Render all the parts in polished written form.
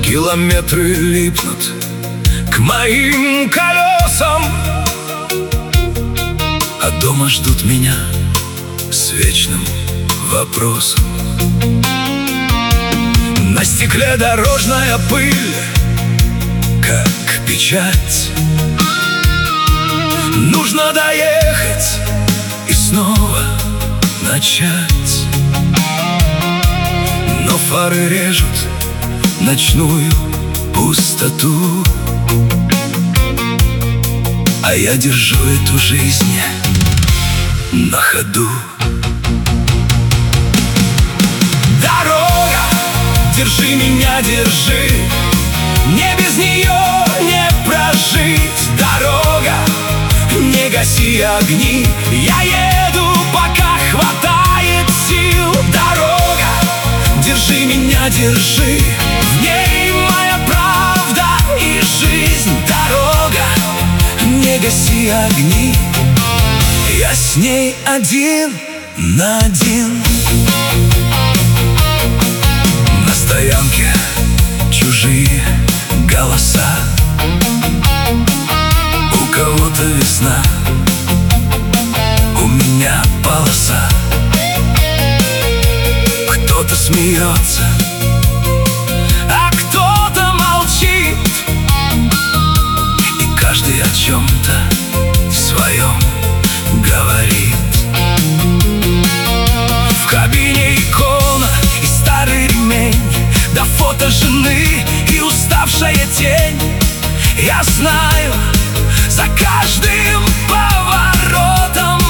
Километры липнут к моим колесам, а дома ждут меня с вечным вопросом. На стекле дорожная пыль, как печать. Нужно доехать и снова начать. Но фары режут ночную пустоту, а я держу эту жизнь на ходу. Дорога, держи меня, держи, мне без нее не прожить. Дорога, не гаси огни, я еду, пока хватает сил. Дорога, держи меня, держи, в ней моя правда и жизнь. Дорога, не гаси огни, я с ней один на один. На стоянке чужие голоса, у кого-то весна, у меня полоса. Кто-то смеется, а кто-то молчит, и каждый о чем-то своем говорит. В кабине икона и старый ремень, да фото жены и уставшая тень. Я знаю, за каждым поворотом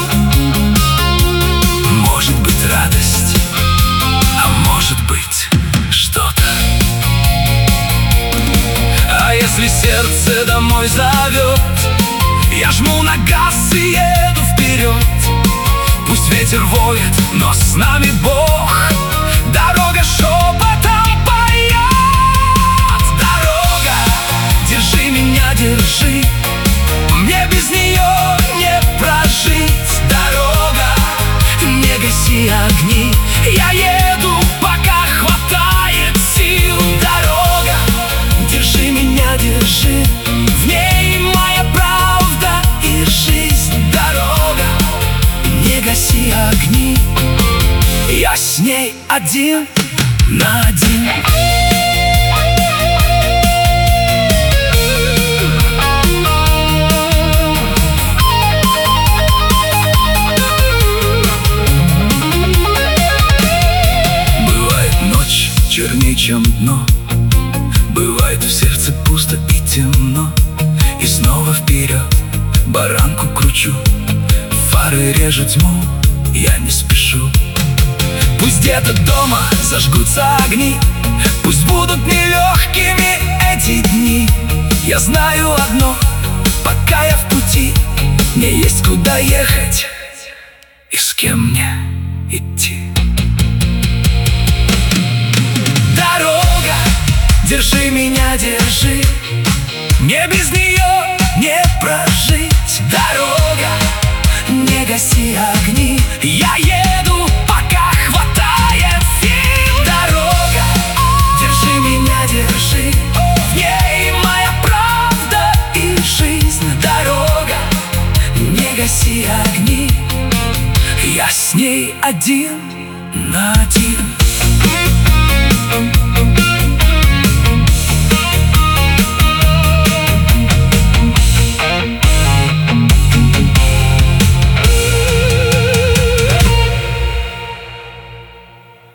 может быть радость, а может быть что-то. А если сердце домой зовет, я жму на газ и еду вперед. Пусть ветер воет, но с нами Бог. Дорога шепотом поет. Дорога, держи меня, держи, мне без нее не прожить. Дорога, не гаси огни, я еду, пока хватает сил. Дорога, держи меня, держи, в ней моя правда и жизнь. Дорога, не гаси огни, я с ней один на один. Бывает ночь черней, чем дно, бывает в сердце пусто и темно. И снова вперед баранку кручу, фары режут тьму, я не спешу. Пусть где-то дома зажгутся огни, пусть будут нелегкими эти дни. Я знаю одно, пока я в пути, мне есть куда ехать и с кем мне идти. Дорога, держи меня, держи, мне без нее не прожить. Дорога, не гаси огни, я еду, пока хватает сил. Дорога, держи меня, держи, в ней моя правда и жизнь. Дорога, не гаси огни, я с ней один на один.